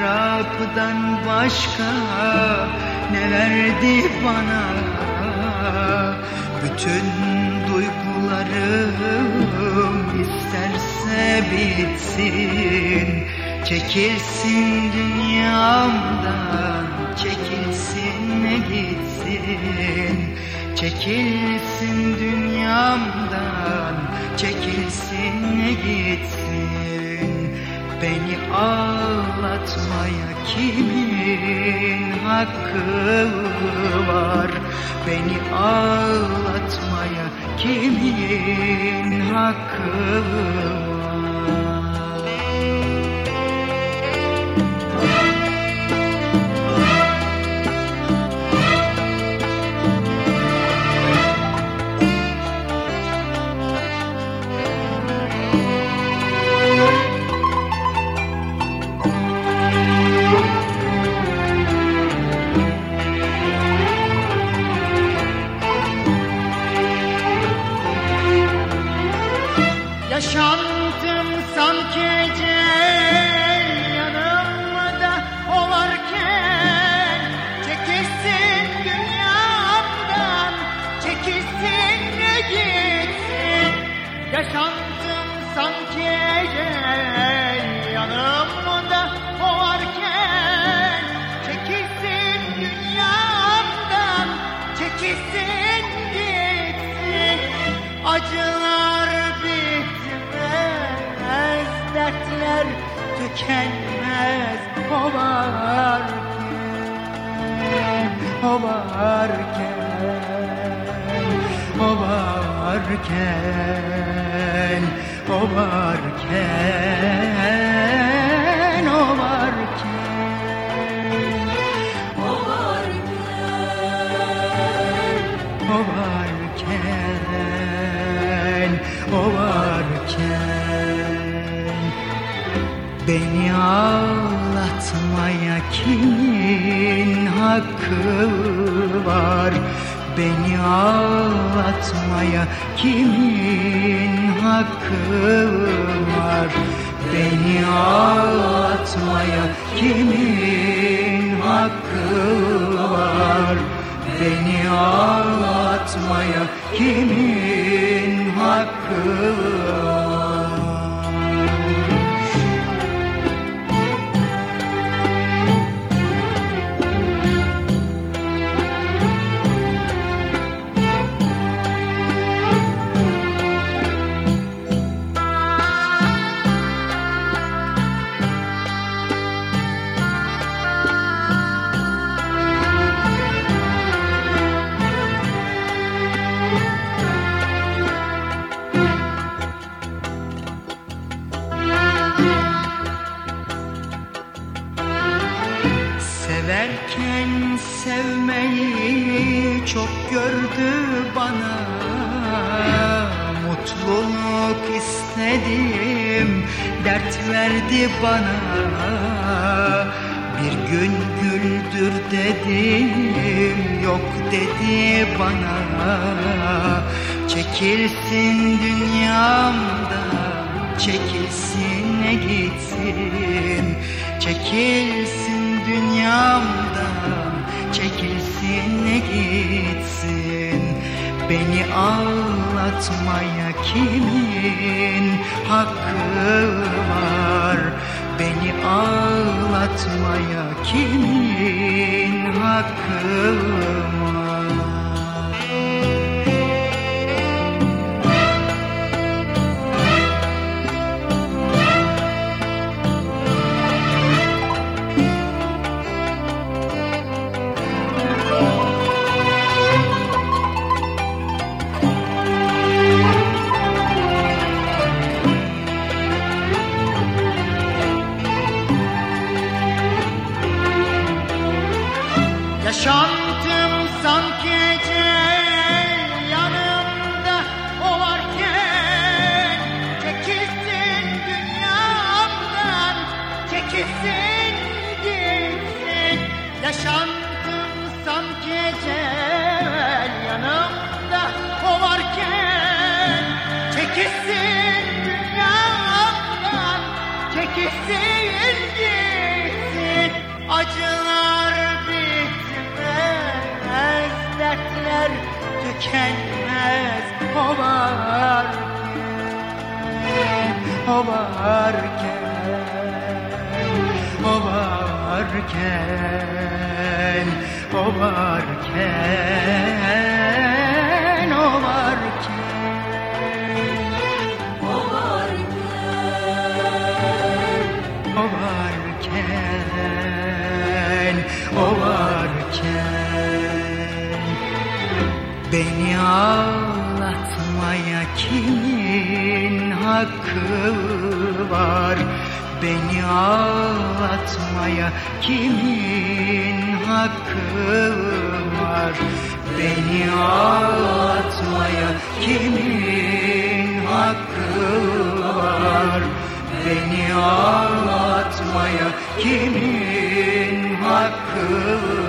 şaraptan başka ne verdi bana? Bütün duygularım isterse bitsin, çekilsin dünyamdan, çekilsin gitsin. Çekilsin dünyamdan, çekilsin gitsin. Beni ağlatmaya kimin hakkı var? Beni ağlatmaya kimin hakkı var? Yaşantım sanki yanımda o varken, çekilsin dünyamdan, çekilsin gitsin. Yaşantım sanki yanımda o varken, çekilsin dünyamdan, çekilsin gitsin. Acılar bitmez, dertler tükenmez, o varken, o varken, o varken, o varken, o varken, o varken, o varken, o varken. Beni ağlatmaya kimin hakkı var? Beni ağlatmaya kimin hakkı var? Beni ağlatmaya kimin hakkı var? Beni ağlatmaya kimin hakkı var? Severken sevmeyi çok gördü bana, mutluluk istedim, dert verdi bana. Bir gün güldür dedim, yok dedi bana. Çekilsin dünyamdan, çekilsin gitsin. Çekilsin dünyamdan, çekilsin gitsin. Beni ağlatmaya kimin hakkı var? Beni ağlatmaya kimin hakkı var? Yaşantım sanki yanımda o varken, çekilsin dünyamdan, çekilsin gitsin. Yaşantım sanki yanımda o varken, çekilsin dünyamdan, çekilsin gitsin. Acılar bitmez, dertler tükenmez. O varken, o varken, o varken, o varken, o varken. O varken, o varken, beni ağlatmaya kimin hakkı var? Beni ağlatmaya kimin hakkı var? Beni ağlatmaya kimin hakkı var? Beni ağlatmaya kimin hakkı